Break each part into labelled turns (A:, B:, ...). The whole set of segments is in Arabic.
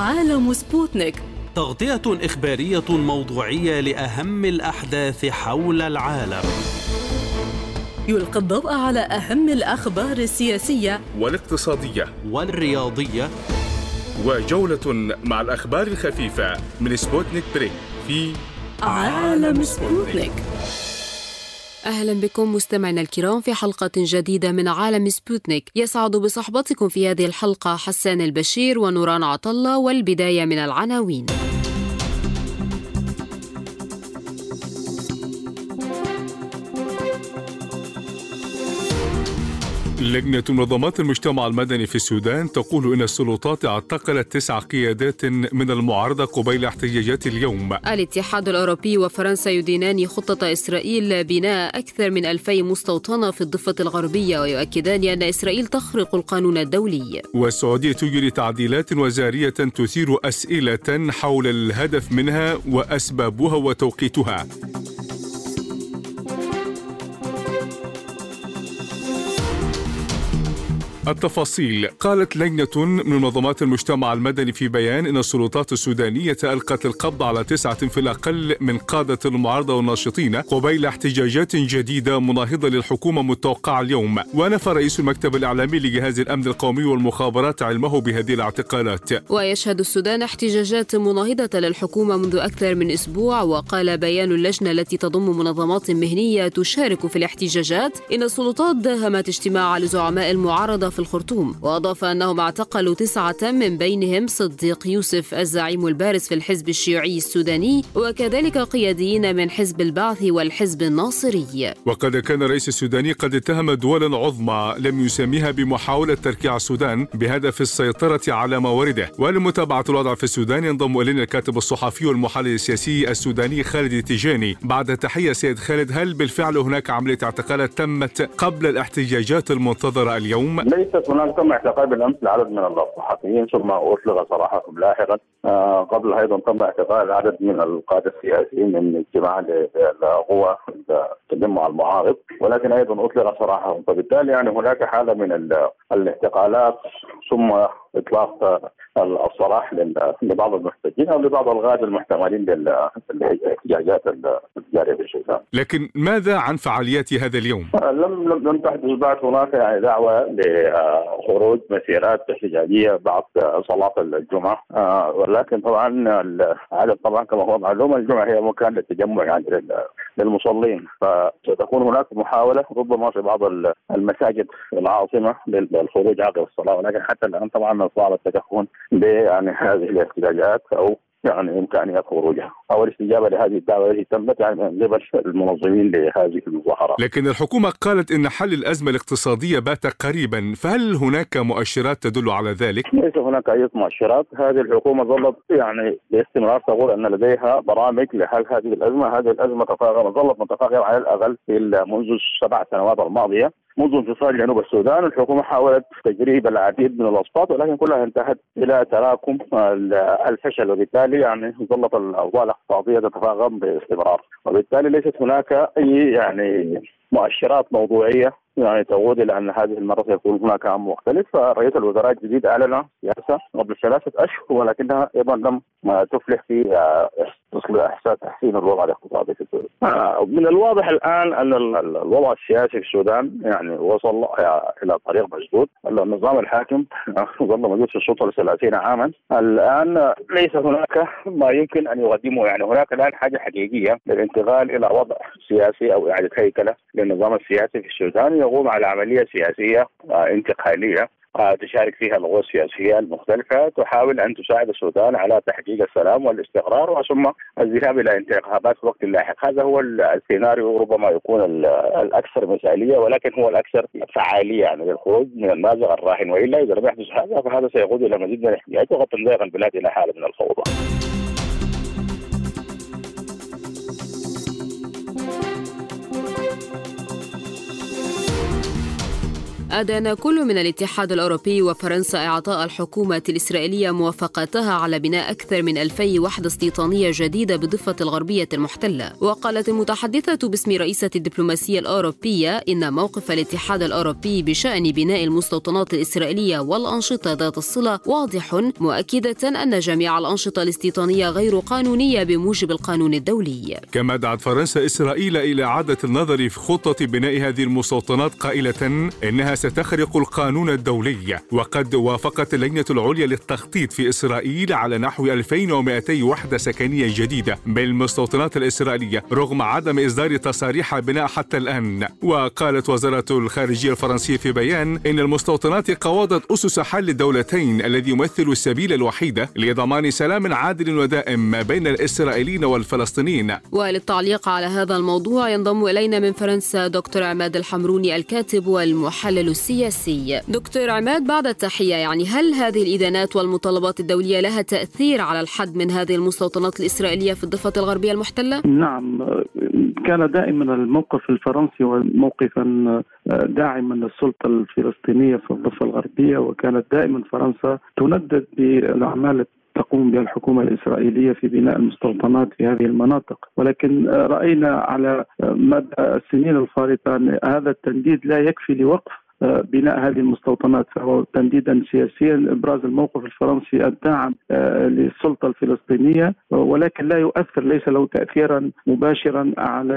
A: عالم سبوتنيك،
B: تغطية إخبارية موضوعية لأهم الأحداث حول العالم.
A: يلقي الضوء على أهم الأخبار السياسية
C: والاقتصادية
B: والرياضية،
C: وجولة مع الأخبار الخفيفة من سبوتنيك بريك في
A: عالم سبوتنيك.
D: أهلا بكم مستمعينا الكرام في حلقة جديدة من عالم سبوتنيك. يسعد بصحبتكم في هذه الحلقة حسان البشير ونوران عطلة، والبداية من العناوين.
C: لجنة منظمات المجتمع المدني في السودان تقول إن السلطات اعتقلت 9 قيادات من المعارضة قبيل احتجاجات اليوم.
D: الاتحاد الأوروبي وفرنسا يدينان خطة إسرائيل بناء أكثر من 2000 مستوطنة في الضفة الغربية، ويؤكدان أن إسرائيل تخرق القانون الدولي.
C: والسعودية تجري تعديلات وزارية تثير أسئلة حول الهدف منها وأسبابها وتوقيتها. التفاصيل. قالت لجنة من منظمات المجتمع المدني في بيان إن السلطات السودانية ألقت القبض على 9 في الأقل من قادة المعارضة والناشطين قبيل احتجاجات جديدة مناهضة للحكومة متوقعة اليوم. ونفى رئيس المكتب الإعلامي لجهاز الأمن القومي والمخابرات علمه بهذه الاعتقالات.
D: ويشهد السودان احتجاجات مناهضة للحكومة منذ أكثر من أسبوع. وقال بيان اللجنة التي تضم منظمات مهنية تشارك في الاحتجاجات إن السلطات داهمت اجتماع لزعماء المعارضة في الخرطوم. وأضاف أنهم اعتقلوا 9 من بينهم صديق يوسف الزعيم البارز في الحزب الشيوعي السوداني، وكذلك قياديين من حزب البعث والحزب الناصري.
C: وقد كان الرئيس السوداني قد اتهم دولا عظمى لم يسميها بمحاولة تركيع السودان بهدف السيطرة على موارده. ولمتابعة الوضع في السودان ينضم إلينا الكاتب الصحفي والمحلل السياسي السوداني خالد التيجاني. بعد تحية سيد خالد، هل بالفعل هناك عملية اعتقالات تمت قبل الاحتجاجات المنتظرة اليوم؟
E: ليست هناك تم اعتقال بالامس لعدد من الصحفيين ثم اطلق صراحتهم لاحقا. قبل ايضا تم اعتقال عدد من القاده السياسيين من اجتماع لقوى تجمع المعارض، ولكن ايضا اطلق صراحتهم. فبالتالي يعني هناك حاله من الاعتقالات ثم اطلاق الصراح لبعض المحتجين او لبعض الغاز المحتملين للاحتجاجات الجاريه في السودان.
C: لكن ماذا عن فعاليات هذا اليوم؟
E: لم تحدث بعد هناك يعني دعوه لخروج مسيرات احتجاجيه بعد صلاه الجمعه، ولكن طبعا العدد طبعا كما هو معلوم الجمعه هي مكان للتجمع يعني للمصلين، فستكون هناك محاوله ربما في بعض المساجد في العاصمه للخروج عقب الصلاه، ولكن حتى الان طبعا صعب التكهن بهذه الاحتجاجات او يعني إمكانية خروجها أو الاستجابة لهذه الدعوة التي تمت يعني من قبل المنظمين لهذه المظاهرة.
C: لكن الحكومة قالت إن حل الأزمة الاقتصادية بات قريبا، فهل هناك مؤشرات تدل على ذلك؟
E: ليس هناك أي مؤشرات. هذه الحكومة ظلت يعني باستمرار تقول أن لديها برامج لحل هذه الأزمة. هذه الأزمة ظلت متفاقمة على الأقل منذ 7 سنوات الماضية. منذ انفصال جنوب السودان الحكومة حاولت تجريب العديد من الأسقاط، ولكن كلها انتهت إلى تراكم الفشل، وبالتالي يعني ظلت الأوضاع الاقتصادية تتفاقم باستمرار، وبالتالي ليست هناك أي يعني مؤشرات موضوعية يعني تقول إلى أن هذه المرة سيكون هناك عام مختلف. فرئيس الوزراء الجديد أعلن سياسة قبل 3 أشهر، ولكنها أيضا لم تفلح في تحسين الوضع الاقتصادي في السودان. من الواضح الآن أن الوضع السياسي في السودان يعني وصل إلى طريق مسدود. النظام الحاكم ظل موجود في السلطة 30 عاما. الآن ليس هناك ما يمكن أن يقدمه، يعني هناك الآن حاجة حقيقية للانتقال إلى وضع سياسي أو إعادة هيكلة للنظام السياسي في السودان يقوم على عملية سياسية انتقالية تشارك فيها القوى السياسية المختلفة، تحاول أن تساعد السودان على تحقيق السلام والاستقرار وثم الذهاب إلى انتخابات في وقت لاحق. هذا هو السيناريو ربما يكون الأكثر مثالية، ولكن هو الأكثر فعالية يعني للخروج من المأزق الراهن. وإلا إذا لم يحدث هذا فهذا سيقود إلى مزيد من الاحتجاجات وقد تنزلق البلاد إلى حالة من الفوضى.
D: أدان كل من الاتحاد الأوروبي وفرنسا إعطاء الحكومة الإسرائيلية موافقتها على بناء أكثر من 2000 وحدة استيطانية جديدة بالضفة الغربية المحتلة. وقالت المتحدثة باسم رئيسة الدبلوماسية الأوروبية إن موقف الاتحاد الأوروبي بشأن بناء المستوطنات الإسرائيلية والأنشطة ذات الصلة واضح، مؤكدة أن جميع الأنشطة الاستيطانية غير قانونية بموجب القانون الدولي.
C: كما دعت فرنسا إسرائيل إلى إعادة النظر في خطة بناء هذه المستوطنات قائلة إنها ستخرق القانون الدولي. وقد وافقت اللجنة العليا للتخطيط في إسرائيل على نحو 2200 وحدة سكنية جديدة بالمستوطنات الإسرائيلية رغم عدم إصدار تصاريح بناء حتى الآن. وقالت وزارة الخارجية الفرنسية في بيان إن المستوطنات قوضت أسس حل الدولتين الذي يمثل السبيل الوحيد لضمان سلام عادل ودائم ما بين الإسرائيليين والفلسطينيين.
D: وللتعليق على هذا الموضوع ينضم إلينا من فرنسا دكتور عماد الحمروني الكاتب والمحلل السياسي. دكتور عماد، بعد التحية، هل هذه الإدانات والمطالبات الدولية لها تأثير على الحد من هذه المستوطنات الإسرائيلية في الضفة الغربية المحتلة؟
F: نعم، كان دائما الموقف الفرنسي موقفا داعما للسلطة الفلسطينية في الضفة الغربية، وكانت دائما فرنسا تندد بالأعمال تقوم بها الحكومة الإسرائيلية في بناء المستوطنات في هذه المناطق. ولكن رأينا على مدى السنين الفارطة أن هذا التنديد لا يكفي لوقف بناء هذه المستوطنات، فهو تنديدا سياسيا ابراز الموقف الفرنسي الداعم للسلطه الفلسطينيه، ولكن لا يؤثر، ليس له تاثيرا مباشرا على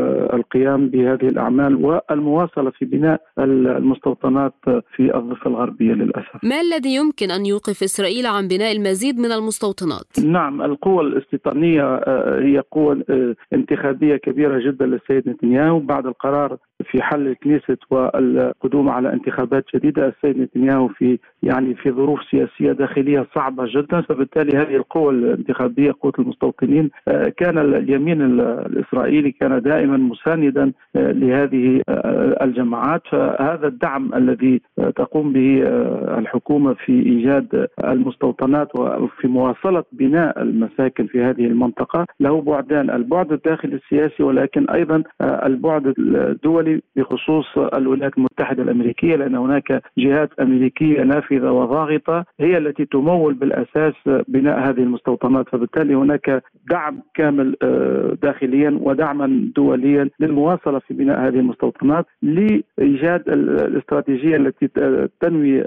F: القيام بهذه الاعمال والمواصله في بناء المستوطنات في الضفه الغربيه للاسف.
D: ما الذي يمكن ان يوقف اسرائيل عن بناء المزيد من المستوطنات؟
F: نعم، القوة الاستيطانية هي قوة انتخابية كبيرة جدا للسيد نتنياهو بعد القرار في حل الكنيست والقدوم على انتخابات جديدة. السيد نتنياهو في ظروف سياسية داخلية صعبة جدا، فبالتالي هذه القوة الانتخابية قوة المستوطنين كان اليمين الإسرائيلي كان دائما مساندا لهذه الجماعات. فهذا الدعم الذي تقوم به الحكومة في إيجاد المستوطنات وفي مواصلة بناء المساكن في هذه المنطقة له بعدان: البعد الداخلي السياسي ولكن أيضا البعد الدولي بخصوص الولايات المتحدة الأمريكية، لأن هناك جهات أمريكية نافذة وضاغطة هي التي تمول بالأساس بناء هذه المستوطنات. فبالتالي هناك دعم كامل داخليا ودعما دوليا للمواصلة في بناء هذه المستوطنات لإيجاد الاستراتيجية التي تنوي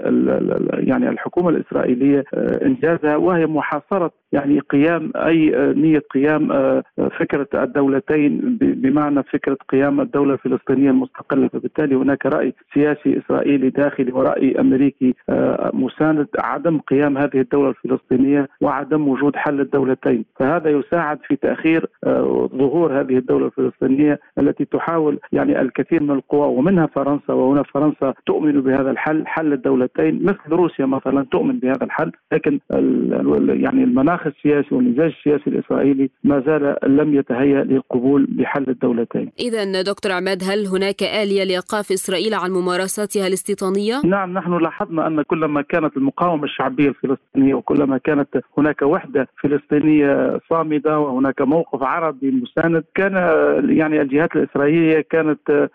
F: الحكومة الإسرائيلية إنجازها، وهي محاصرة قيام نية قيام فكرة الدولتين، بمعنى فكرة قيام الدولة الفلسطينية المستقلة. فبالتالي هناك رأي سياسي إسرائيلي داخلي ورأي أمريكي مساند عدم قيام هذه الدولة الفلسطينية وعدم وجود حل الدولتين، فهذا يساعد في تأخير ظهور هذه الدولة الفلسطينية التي تحاول الكثير من القوى ومنها فرنسا. وهنا فرنسا تؤمن بهذا الحل، حل الدولتين، مثل روسيا مثلا تؤمن بهذا الحل، لكن المناخ السياسي والمزاج السياسي الإسرائيلي ما زال لم يتهيأ للقبول بحل الدولتين.
D: إذن دكتور عماد، هل هناك آلية لإيقاف إسرائيل عن ممارساتها الاستيطانية؟
F: نعم، نحن لاحظنا أن كلما كانت المقاومة الشعبية الفلسطينية وكلما كانت هناك وحدة فلسطينية صامدة وهناك موقف عربي مساند، كان الجهات الإسرائيلية كانت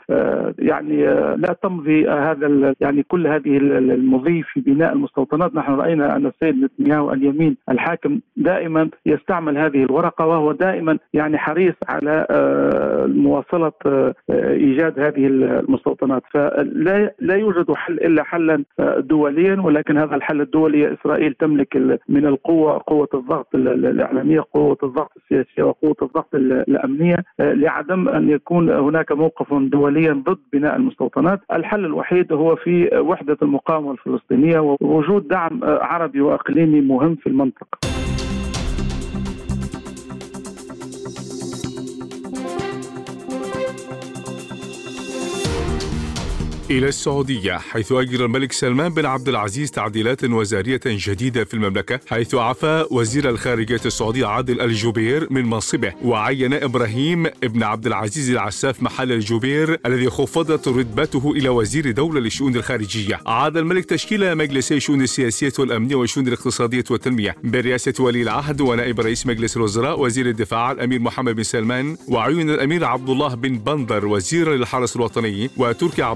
F: لا تمضي هذا كل هذه المضي في بناء المستوطنات. نحن رأينا أن السيد نتنياهو اليمين الحاكم دائما يستعمل هذه الورقة، وهو دائما حريص على مواصلة إيجاد هذه المستوطنات. فلا يوجد حل إلا حلا دوليا، ولكن هذا الحل الدولي إسرائيل تملك من القوة، قوة الضغط الإعلامية، قوة الضغط السياسية، وقوة الضغط الأمنية، لعدم أن يكون هناك موقف دوليا ضد بناء المستوطنات. الحل الوحيد هو في وحدة المقاومة الفلسطينية ووجود دعم عربي وإقليمي مهم في المنطقة.
C: إلى السعودية، حيث أجرى الملك سلمان بن عبد العزيز تعديلات وزارية جديدة في المملكة، حيث عفى وزير الخارجية السعودي عادل الجبير من منصبه، وعين إبراهيم بن عبد العزيز العساف محل الجبير الذي خفضت رتبته إلى وزير دولة للشؤون الخارجية. عاد الملك تشكيل مجلسي الشؤون السياسية والأمنية والشؤون الاقتصادية والتنمية برئاسة ولي العهد ونائب رئيس مجلس الوزراء وزير الدفاع الأمير محمد بن سلمان، وعين الأمير عبد الله بن بندر وزيرا للحرس الوطني، وتركي عبد الله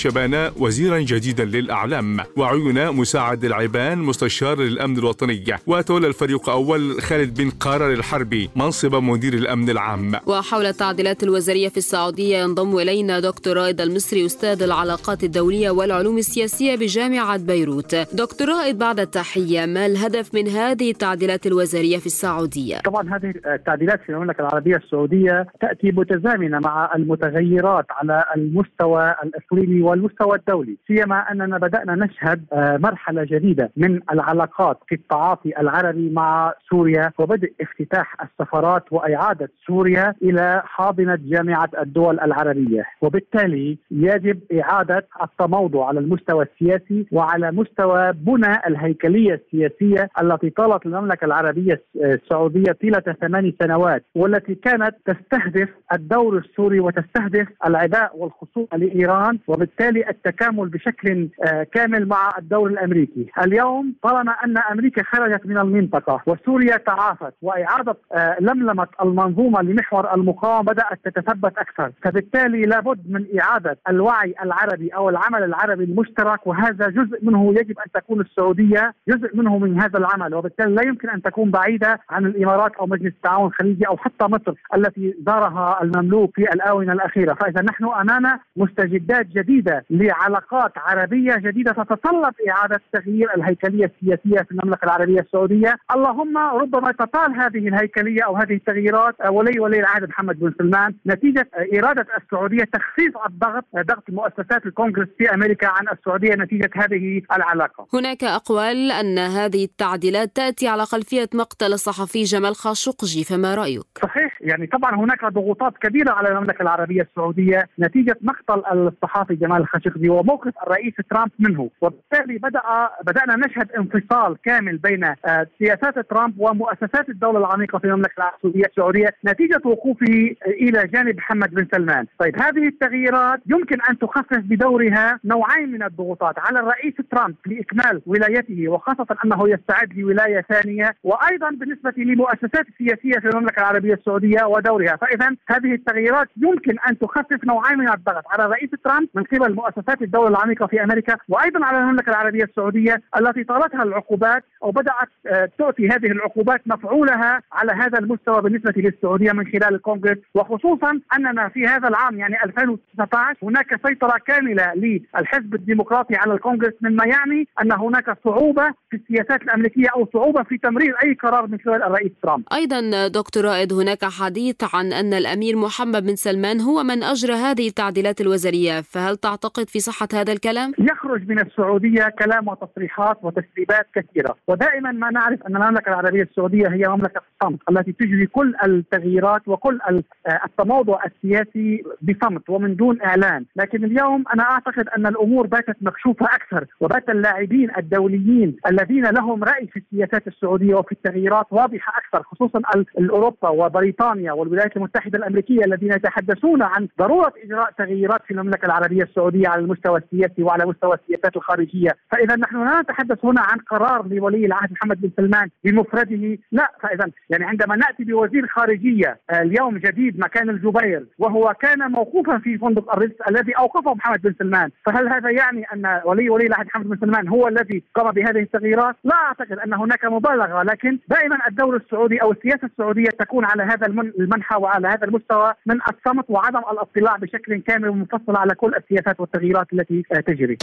C: شبانة وزيرا جديدا للأعلام، وعين مساعد العبان مستشار للأمن الوطني، وتولى الفريق أول خالد بن قارر الحربي منصب مدير الأمن العام.
D: وحول التعديلات الوزارية في السعودية ينضم إلينا دكتور رائد المصري أستاذ العلاقات الدولية والعلوم السياسية بجامعة بيروت. دكتور رائد، بعد التحية، ما الهدف من هذه التعديلات الوزارية في السعودية؟
G: طبعا هذه التعديلات في المملكة العربية السعودية تأتي متزامنة مع المتغيرات على المستوى الإقليمي والمستوى الدولي، سيما أننا بدأنا نشهد مرحلة جديدة من العلاقات في التعاطي العربي مع سوريا، وبدء افتتاح السفارات وإعادة سوريا إلى حاضنة جامعة الدول العربية، وبالتالي يجب إعادة التموضع على المستوى السياسي وعلى مستوى بنى الهيكلية السياسية التي طالت المملكة العربية السعودية طيلة 8 سنوات، والتي كانت تستهدف الدور السوري وتستهدف العداء والخصوم لإيران، وبالتالي التكامل بشكل كامل مع الدور الأمريكي. اليوم طالما أن أمريكا خرجت من المنطقة وسوريا تعافت وإعادة لملمة المنظومة لمحور المقاومة بدأت تتثبت أكثر، فبالتالي لابد من إعادة الوعي العربي أو العمل العربي المشترك، وهذا جزء منه يجب أن تكون السعودية جزء منه من هذا العمل، وبالتالي لا يمكن أن تكون بعيدة عن الإمارات أو مجلس التعاون الخليجي أو حتى مصر التي زارها المملوك في الآونة الأخيرة. فإذا نحن أمام مستجدات جديدة لعلاقات عربية جديدة تتطلب إعادة تغيير الهيكلية السياسية في المملكة العربية السعودية. اللهم ربما تطال هذه الهيكلية أو هذه التغييرات ولي العهد محمد بن سلمان نتيجة إرادة السعودية تخفيف ضغط مؤسسات الكونغرس في أمريكا عن السعودية نتيجة هذه العلاقة.
D: هناك أقوال أن هذه التعديلات تأتي على خلفية مقتل الصحفي جمال خاشقجي، فما رأيك؟
G: صحيح، يعني طبعا هناك ضغوطات كبيرة على المملكة العربية السعودية نتيجة مقتل الصحفي جمال خاشقجي وموقف الرئيس ترامب منه، وبالتالي بدأنا نشهد انفصال كامل بين سياسات ترامب ومؤسسات الدولة العميقة في المملكة السعودية نتيجة وقوفه إلى جانب محمد بن سلمان. طيب هذه التغييرات يمكن أن تخفف بدورها نوعين من الضغوطات على الرئيس ترامب لإكمال ولايته، وخاصة أنه يستعد لولاية ثانية، وأيضا بالنسبة للمؤسسات السياسية في المملكة العربية السعودية ودورها. فإذا هذه التغييرات يمكن أن تخفف نوعين من الضغط على الرئيس ترامب من قبل مؤسسات الدولة العميقة في أمريكا، وأيضا على المملكة العربية السعودية التي طالتها العقوبات أو بدأت تؤتي هذه العقوبات مفعولها على هذا المستوى بالنسبة للسعودية من خلال الكونغرس، وخصوصا أننا في هذا العام يعني 2019 هناك سيطرة كاملة للحزب الديمقراطي على الكونغرس، مما يعني أن هناك صعوبة في السياسات الأمريكية أو صعوبة في تمرير أي قرار من قبل الرئيس ترامب.
D: أيضا دكتور رائد، هناك حديث عن أن الأمير محمد بن سلمان هو من أجرى هذه التعديلات الوزارية، فهل تعتقد في صحة هذا الكلام؟
G: يخرج من السعودية كلام وتصريحات وتسريبات كثيرة، ودائما ما نعرف أن المملكة العربية السعودية هي مملكة الصمت التي تجري كل التغييرات وكل التموضع السياسي بصمت ومن دون إعلان، لكن اليوم أنا أعتقد أن الأمور باتت مكشوفة أكثر، وبات اللاعبين الدوليين الذين لهم رأي في السياسات السعودية وفي التغييرات واضحة أكثر، خصوصا أوروبا وبريطانيا والولايات المتحدة الأمريكية الذين يتحدثون عن ضرورة إجراء تغييرات في المملكة العربية السعودية على المستوى السياسي وعلى مستوى السياسات الخارجية. فإذا نحن لا نتحدث هنا عن قرار لولي العهد محمد بن سلمان بمفرده، لا. فإذا يعني عندما نأتي بوزير خارجية اليوم جديد مكان الجبير وهو كان موقوفا في فندق الريدز الذي أوقفه محمد بن سلمان، فهل هذا يعني أن ولي العهد محمد بن سلمان هو الذي قام بهذه التغييرات؟ لا أعتقد أن هناك مبالغة، لكن دائما الدولة السعودي أو السياسة السعودية تكون على هذا المنحى وعلى هذا المستوى من الصمت وعدم الاطلاع بشكل كامل ومفصل على كل السياسات والتغييرات التي تجري.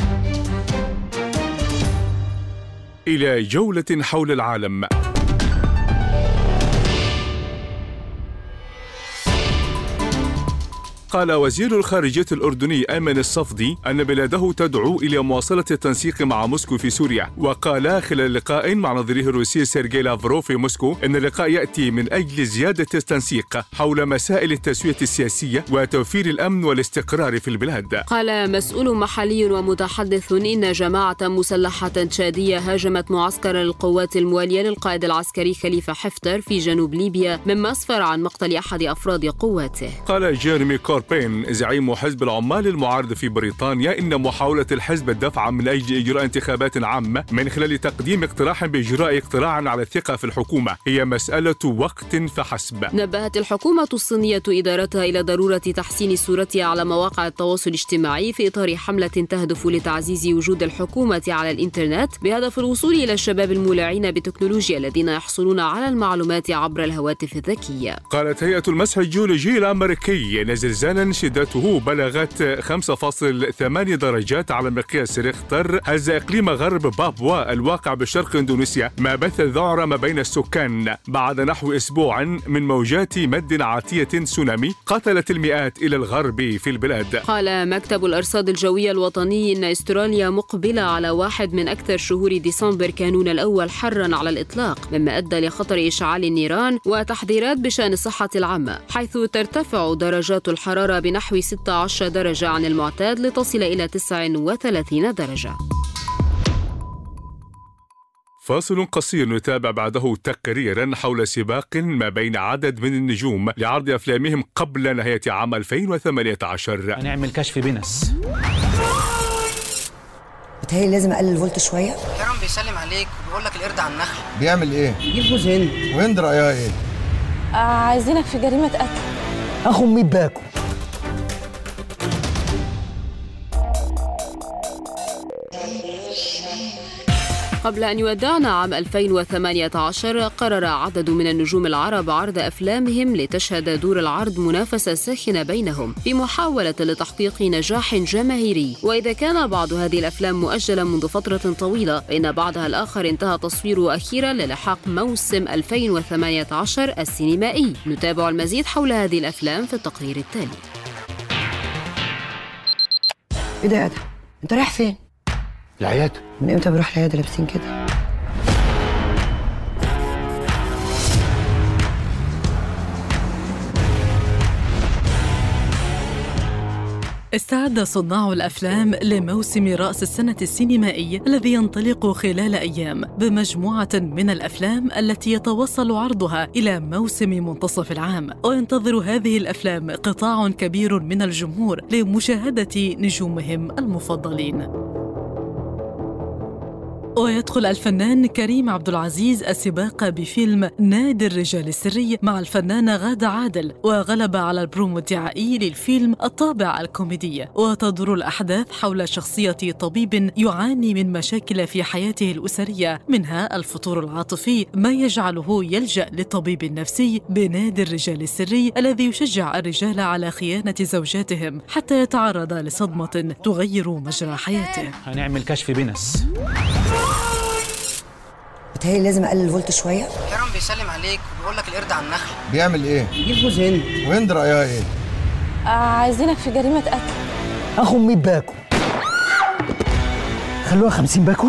C: إلى جولة حول العالم. قال وزير الخارجية الأردني أيمن الصفدي أن بلاده تدعو إلى مواصلة التنسيق مع موسكو في سوريا، وقال خلال لقاء مع نظيره الروسي سيرجي لافروف في موسكو أن اللقاء يأتي من أجل زيادة التنسيق حول مسائل التسوية السياسية وتوفير الأمن والاستقرار في البلاد.
D: قال مسؤول محلي ومتحدث إن جماعة مسلحة تشادية هاجمت معسكر القوات الموالية للقائد العسكري خليفة حفتر في جنوب ليبيا، مما أسفر عن مقتل أحد أفراد قواته.
C: قال جيرمي كوربين كوربين زعيم حزب العمال المعارض في بريطانيا إن محاولة الحزب الدفع من أجل إجراء انتخابات عامة من خلال تقديم اقتراح بإجراء اقتراع على الثقة في الحكومة هي مسألة وقت فحسب.
D: نبهت الحكومة الصينية إدارتها إلى ضرورة تحسين صورتها على مواقع التواصل الاجتماعي في إطار حملة تهدف لتعزيز وجود الحكومة على الإنترنت بهدف الوصول إلى الشباب المولعين بالتكنولوجيا الذين يحصلون على المعلومات عبر الهواتف الذكية.
C: قالت هيئة المسح الجيولوجي الأمريكي إن زلزالا شدته بلغت 5.8 درجات على مقياس ريختر هز إقليم غرب بابوا الواقع بشرق إندونيسيا ما بث الذعر ما بين السكان بعد نحو أسبوع من موجات مد عاتية تسونامي قتلت المئات إلى الغرب في البلاد.
D: قال مكتب الأرصاد الجوية الوطني إن أستراليا مقبلة على واحد من أكثر شهور ديسمبر كانون الأول حراً على الإطلاق، مما أدى لخطر إشعال النيران وتحذيرات بشأن الصحة العامة، حيث ترتفع درجات الحرارة بنحو 16 درجة عن المعتاد لتصل إلى 39 درجة.
C: فاصل قصير نتابع بعده تقريرا حول سباق ما بين عدد من النجوم لعرض أفلامهم قبل نهاية عام 2018.
H: هنعمل كشف بنس.
I: بتهيألي لازم أقلل الفولت شوية.
J: كرم بيسلم عليك وبيقول لك القرد على النخل.
K: بيعمل إيه؟
J: بيجيب جوز هند.
K: وهند رأيها إيه؟
L: عايزينك في جريمة قتل.
K: أخو مين باكو؟
D: قبل أن يودعنا عام 2018 قرر عدد من النجوم العرب عرض أفلامهم لتشهد دور العرض منافسة ساخنة بينهم في محاولة لتحقيق نجاح جماهيري. وإذا كان بعض هذه الأفلام مؤجلة منذ فترة طويلة فإن بعضها الآخر انتهى تصويره أخيرا للحاق موسم 2018 السينمائي. نتابع المزيد حول هذه الأفلام في التقرير التالي.
I: إيه ده يا أدهم؟ أنت رايح فين؟
K: العيادة.
I: من امتى بروح العيادة لابسين كده؟
A: استعد صناع الأفلام لموسم رأس السنة السينمائي الذي ينطلق خلال أيام بمجموعة من الأفلام التي يتوصل عرضها إلى موسم منتصف العام. وينتظر هذه الأفلام قطاع كبير من الجمهور لمشاهدة نجومهم المفضلين. ويدخل الفنان كريم عبد العزيز السباق بفيلم نادي الرجال السري مع الفنانة غادة عادل، وغلب على البرومو الدعائي للفيلم الطابع الكوميدي. وتدور الأحداث حول شخصية طبيب يعاني من مشاكل في حياته الأسرية، منها الفتور العاطفي، ما يجعله يلجأ للطبيب النفسي بنادي الرجال السري الذي يشجع الرجال على خيانة زوجاتهم حتى يتعرض لصدمة تغير مجرى حياته.
H: هنعمل كشف بنس.
I: بتهيألي لازم أقلل الفولت شوية.
J: كرم بيسلم عليك وبيقول لك القرد على النخل.
K: بيعمل إيه؟
J: بيجيب جوز هند.
K: وهند رأيها إيه؟
L: عايزينك في جريمة قتل.
K: أخو مين باكو؟ خلوها 50 باكو.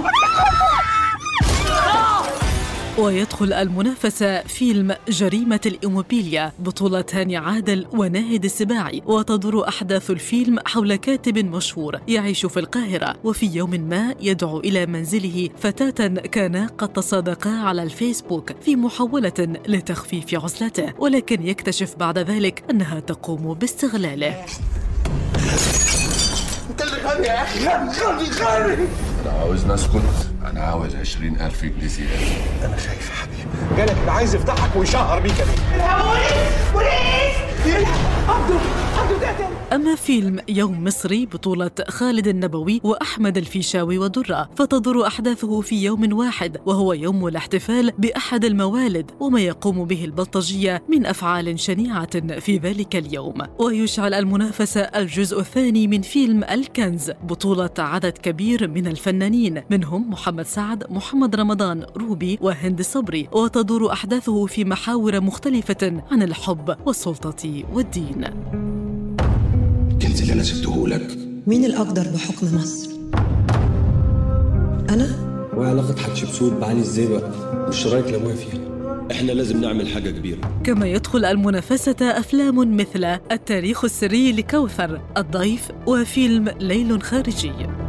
A: ويدخل المنافسة فيلم جريمة الإيموبيليا بطولة هاني عادل وناهد السباعي. وتدور أحداث الفيلم حول كاتب مشهور يعيش في القاهرة، وفي يوم ما يدعو إلى منزله فتاة كانا قد تصادقا على الفيسبوك في محاولة لتخفيف عزلته، ولكن يكتشف بعد ذلك أنها تقوم باستغلاله.
M: انت اللي غبي يا اخي، غبي.
N: انا عاوز نسكت، انا عاوز 20,000 جنيه زياده.
M: انا خايف يا حبيبي، جالك اللي عايز يفضحك ويشهر بيك يا بيه. بوليس عبده قتل.
A: أما فيلم يوم مصري بطولة خالد النبوي وأحمد الفيشاوي ودرة، فتدور أحداثه في يوم واحد وهو يوم الاحتفال بأحد الموالد، وما يقوم به البلطجية من أفعال شنيعة في ذلك اليوم. ويشعل المنافسة الجزء الثاني من فيلم الكنز بطولة عدد كبير من الفنانين، منهم محمد سعد، محمد رمضان، روبي وهند صبري. وتدور أحداثه في محاور مختلفة عن الحب والسلطة والدين.
N: الكنز اللي انا سبته لك،
I: مين الأقدر بحكم مصر؟ أنا؟
O: وعلاقة حتشبسوت بعلي ازاي بقى؟ مش رايك لابويا فيها؟ احنا لازم نعمل حاجة كبيرة.
A: كما يدخل المنافسة أفلام مثل التاريخ السري لكوثر، الضيف، وفيلم ليل خارجي.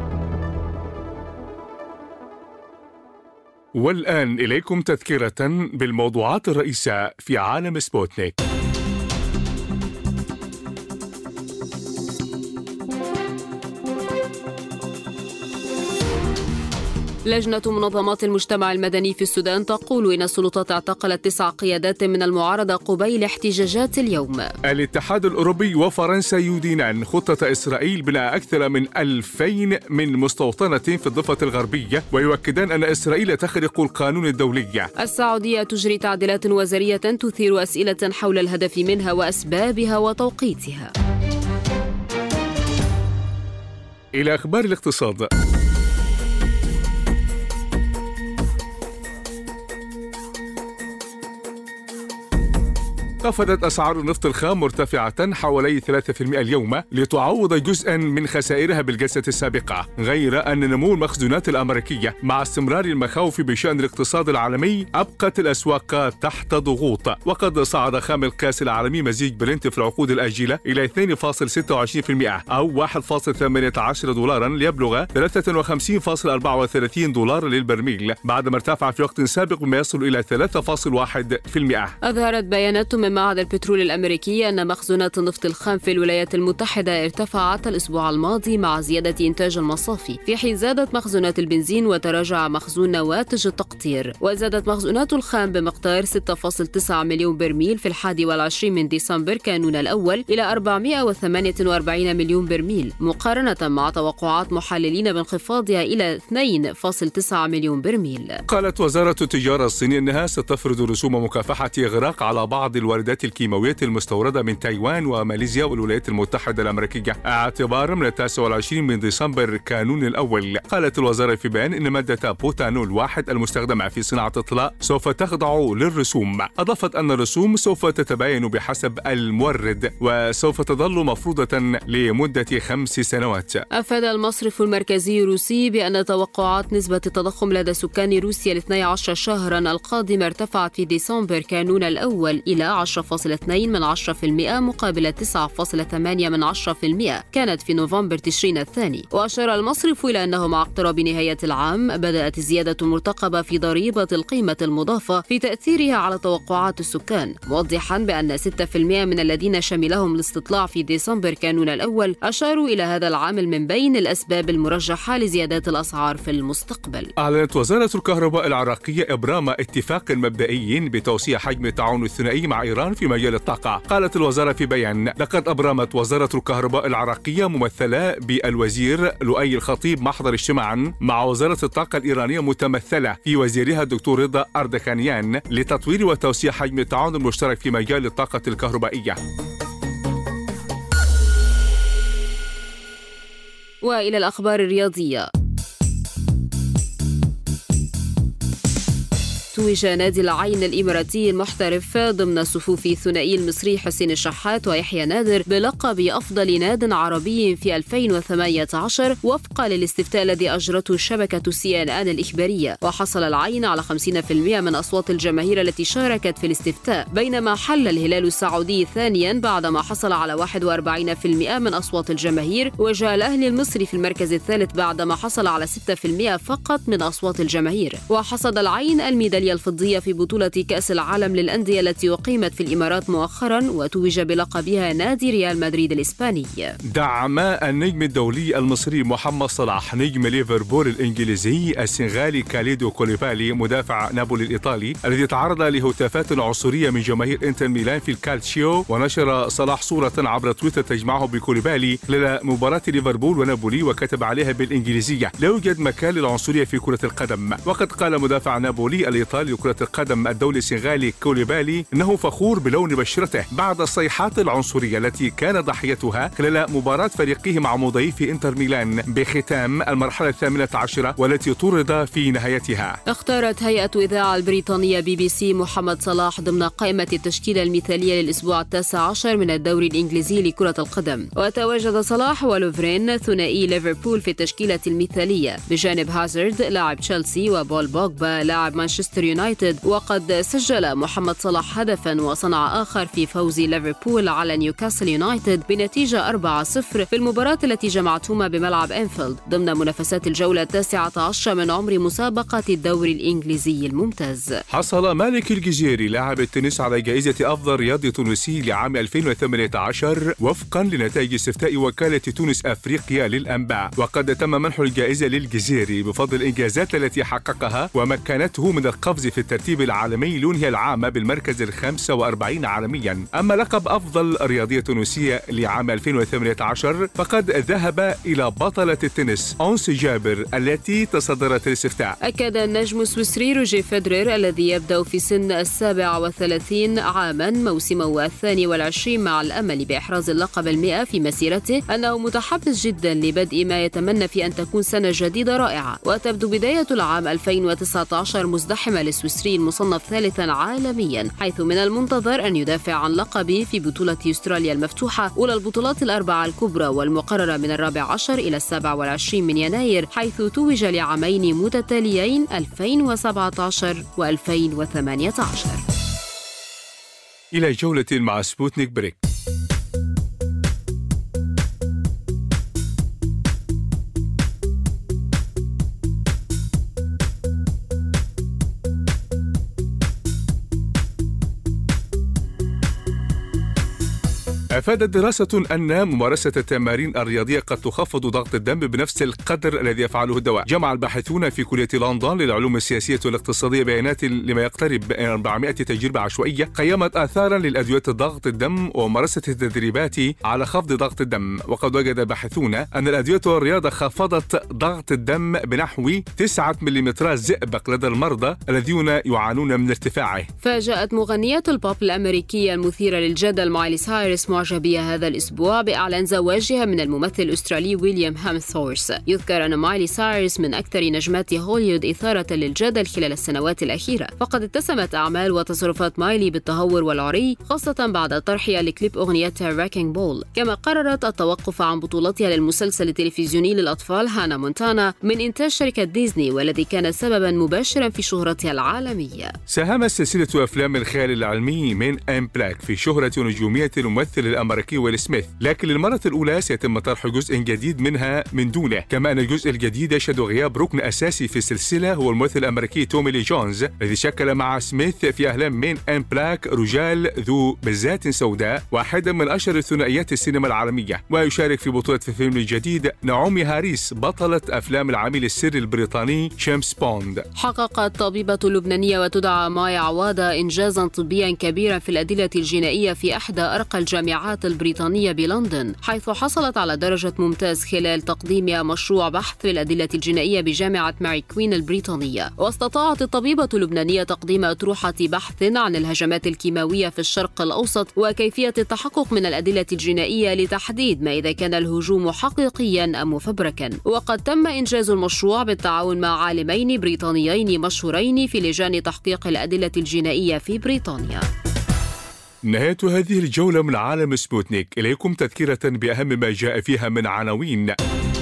C: والآن إليكم تذكرة بالموضوعات الرئيسة في عالم سبوتنيك.
D: لجنة منظمات المجتمع المدني في السودان تقول إن السلطات اعتقلت 9 قيادات من المعارضة قبيل احتجاجات اليوم.
C: الاتحاد الأوروبي وفرنسا يدينان خطة إسرائيل بناء أكثر من 2000 من مستوطنة في الضفة الغربية، ويؤكدان أن إسرائيل تخرق القانون الدولي.
D: السعودية تجري تعديلات وزارية تثير أسئلة حول الهدف منها وأسبابها وتوقيتها.
C: إلى أخبار الاقتصاد. قفزت أسعار النفط الخام مرتفعة حوالي 3% اليوم لتعوض جزءا من خسائرها بالجلسة السابقة، غير أن نمو المخزونات الأمريكية مع استمرار المخاوف بشأن الاقتصاد العالمي أبقت الأسواق تحت ضغوط. وقد صعد خام القياس العالمي مزيج برنت في العقود الآجلة إلى 2.26% أو 1.18 دولارا ليبلغ 53.34 دولار للبرميل، بعدما ارتفع في وقت سابق بما يصل إلى 3.1%.
D: أظهرت بيانات من معهد البترول الأمريكي أن مخزونات النفط الخام في الولايات المتحدة ارتفعت الأسبوع الماضي مع زيادة إنتاج المصافي، في حين زادت مخزونات البنزين وتراجع مخزون نواتج التقطير. وزادت مخزونات الخام بمقدار 6.9 مليون برميل في 21 من ديسمبر كانون الأول إلى 448 مليون برميل، مقارنة مع توقعات محللين بانخفاضها إلى 2.9 مليون برميل.
C: قالت وزارة التجارة الصينية أنها ستفرض رسوم مكافحة إغراق على بعض الواردات الكيماوية المستوردة من تايوان وماليزيا والولايات المتحدة الأمريكية اعتبارا من 29 من ديسمبر كانون الأول. قالت الوزارة في بيان أن مادة بوتانول 1 المستخدمة في صناعة الطلاء سوف تخضع للرسوم. أضافت أن الرسوم سوف تتباين بحسب المورد وسوف تظل مفروضة لمدة 5 سنوات.
D: أفاد المصرف المركزي الروسي بأن توقعات نسبة التضخم لدى سكان روسيا ل 12 شهرا القادمة ارتفعت في ديسمبر كانون الأول إلى 10.2% مقابل 9.8% كانت في نوفمبر تشرين الثاني. وأشار المصرف إلى أنه مع اقتراب نهاية العام بدأت الزيادة المرتقبة في ضريبة القيمة المضافة في تأثيرها على توقعات السكان، موضحا بأن 6% من الذين شملهم الاستطلاع في ديسمبر كانون الأول أشاروا إلى هذا العامل من بين الأسباب المرجحة لزيادات الأسعار في المستقبل.
C: أعلنت وزارة الكهرباء العراقية إبرام اتفاق مبدئي بتوسيع حجم التعاون الثنائي مع إيران في مجال الطاقة. قالت الوزارة في بيان: لقد أبرمت وزارة الكهرباء العراقية ممثلة بالوزير لؤي الخطيب محضر اجتماعا مع وزارة الطاقة الإيرانية متمثلة في وزيرها الدكتور رضا أردكانيان لتطوير وتوسيع حجم التعاون المشترك في مجال الطاقة الكهربائية.
D: وإلى الأخبار الرياضية. توج نادي العين الإماراتي المحترف ضمن صفوف الثنائي المصري حسين الشحات ويحيى نادر بلقب أفضل ناد عربي في 2018 وفقا للاستفتاء الذي أجرته شبكة CNN الإخبارية. وحصل العين على 50% من أصوات الجماهير التي شاركت في الاستفتاء، بينما حل الهلال السعودي ثانيا بعدما حصل على 41% من أصوات الجماهير، وجاء الأهلي المصري في المركز الثالث بعدما حصل على 6% فقط من أصوات الجماهير. وحصد العين الميدالية الفضية في بطولة كأس العالم للأندية التي أقيمت في الإمارات مؤخرا وتوج بلقبها نادي ريال مدريد الإسباني.
C: دعم النجم الدولي المصري محمد صلاح نجم ليفربول الإنجليزي السنغالي كاليدو كوليبالي مدافع نابولي الإيطالي الذي تعرض لهتافات عنصرية من جماهير انتر ميلان في الكالتشيو. ونشر صلاح صورة عبر تويتر تجمعه بكوليبالي خلال مباراة ليفربول ونابولي وكتب عليها بالإنجليزية: لا يوجد مكان للعنصرية في كرة القدم. وقد قال مدافع نابولي الإيطالي لكرة القدم الدولي السنغالي كوليبالي إنه فخور بلون بشرته بعد الصيحات العنصرية التي كان ضحيتها خلال مباراة فريقه مع مضيف انتر ميلان بختام المرحلة 18 والتي طرد في نهايتها.
D: اختارت هيئة إذاعة البريطانية BBC محمد صلاح ضمن قائمة التشكيلة المثالية للأسبوع 19 من الدوري الإنجليزي لكرة القدم. وتواجد صلاح ولوفرين ثنائي ليفربول في التشكيلة المثالية بجانب هازارد لاعب تشيلسي وبول بوجبا لاعب مانشستر مانشستر يونايتد، وقد سجل محمد صلاح هدفا وصنع آخر في فوز ليفربول على نيوكاسل يونايتد بنتيجة 4-0 في المباراة التي جمعتهما بملعب أنفيلد ضمن منافسات الجولة 19 من عمر مسابقة الدوري الإنجليزي الممتاز.
C: حصل مالك الجزيري لاعب التنس على جائزة أفضل رياضي تونسي لعام 2018 وفقا لنتائج استفتاء وكالة تونس أفريقيا للأنباء، وقد تم منح الجائزة للجزيري بفضل الإنجازات التي حققها ومكنته من القفز في الترتيب العالمي لينهي العام بالمركز 45 عالميا. أما لقب أفضل رياضية تونسية لعام 2018 فقد ذهب إلى بطلة التنس أنس جابر التي تصدرت الاستفتاء.
D: أكد النجم السويسري روجر فيدرر الذي يبدأ في سن 37 عاما موسمه 22 مع الأمل بإحراز اللقب 100 في مسيرته أنه متحمس جدا لبدء ما يتمنى في أن تكون سنة جديدة رائعة، وتبدو بداية العام 2019 مزدحمة للسويسري المصنف ثالثا عالميا، حيث من المنتظر أن يدافع عن لقبه في بطولة أستراليا المفتوحة أولى البطولات الأربعة الكبرى والمقررة من 14 إلى 27 من يناير، حيث توج لعامين متتاليين 2017 و2018.
C: إلى جولة مع سبوتنيك بريك. أفادت دراسة أن ممارسة التمارين الرياضية قد تخفض ضغط الدم بنفس القدر الذي يفعله الدواء. جمع الباحثون في كلية لندن للعلوم السياسية والاقتصادية بيانات لما يقترب 400 تجربة عشوائية قيمت آثارا للأدوية ضغط الدم وممارسة التدريبات على خفض ضغط الدم، وقد وجد باحثون أن الأدوية والرياضة خفضت ضغط الدم بنحو 9 ملم زئبق لدى المرضى الذين يعانون من ارتفاعه.
D: فاجأت مغنية البوب الأمريكية المثيرة للجدل مايلي سايرس معجبية هذا الأسبوع بإعلان زواجها من الممثل الأسترالي ويليام هامثورث. يذكر أن مايلي سايرس من أكثر نجمات هوليوود إثارة للجدل خلال السنوات الأخيرة، فقد اتسمت أعمال وتصرفات مايلي بالتهور والعري، خاصة بعد طرحها لكليب أغنيتها راكينج بول. كما قررت التوقف عن بطولتها للمسلسل التلفزيوني للأطفال هانا مونتانا من إنتاج شركة ديزني، والذي كان سببا مباشرا في شهرتها العالمية.
C: ساهمت سلسلة أفلام الخيال العلمي من إن بلاك في شهرة ونجومية الممثل الأمريكي ويل سميث، لكن للمرة الأولى سيتم طرح جزء جديد منها من دونه. كما أن الجزء الجديد يشهد غياب ركن أساسي في السلسلة هو الممثل الأمريكي تومي لي جونز الذي شكل مع سميث في أفلام من إن بلاك رجال ذو بزات سوداء، واحدة من أشهر ثنائيات السينما العالمية، ويشارك في بطولة في الفيلم الجديد نعومي هاريس بطلة أفلام العميل السري البريطاني جيمس بوند.
D: حققت طبيبة لبنانية وتدعى مايا عوادة إنجازا طبيا كبيرا في الأدلة الجنائية في إحدى أرقى الجامعات البريطانية بلندن، حيث حصلت على درجة ممتاز خلال تقديمها مشروع بحث في الأدلة الجنائية بجامعة ماري كوين البريطانية. واستطاعت الطبيبة اللبنانية تقديم أطروحة بحث عن الهجمات الكيماوية في الشرق الأوسط وكيفية التحقق من الأدلة الجنائية لتحديد ما إذا كان الهجوم حقيقيا أم مفبركا. وقد تم إنجاز المشروع بالتعاون مع عالمين بريطانيين مشهورين في لجان تحقيق الأدلة الجنائية في بريطانيا.
C: نهاية هذه الجولة من عالم سبوتنيك. إليكم تذكرة بأهم ما جاء فيها من عناوين.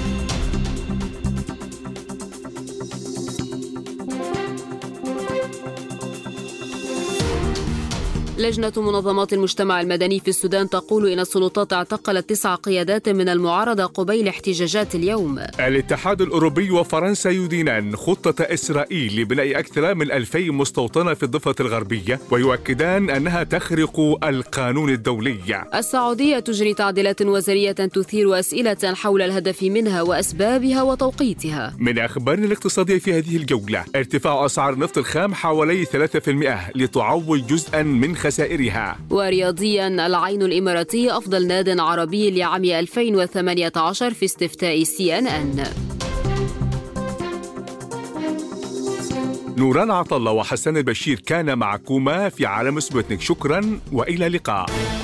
D: لجنة منظمات المجتمع المدني في السودان تقول إن السلطات اعتقلت 9 قيادات من المعارضة قبيل احتجاجات اليوم.
C: الاتحاد الأوروبي وفرنسا يدينان خطة إسرائيل لبناء أكثر من 2000 مستوطنة في الضفة الغربية ويؤكدان أنها تخرق القانون الدولي.
D: السعودية تجري تعديلات وزارية تثير أسئلة حول الهدف منها وأسبابها وتوقيتها.
C: من أخبارنا الاقتصادية في هذه الجولة، ارتفاع أسعار النفط الخام حوالي 3% لتعوض جزءا من خسائرها.
D: ورياضيا، العين الإماراتي أفضل ناد عربي لعام 2018 في استفتاء CNN.
C: نوران عطلة وحسن البشير كان معكما في عالم سبوتنيك. شكرا وإلى اللقاء.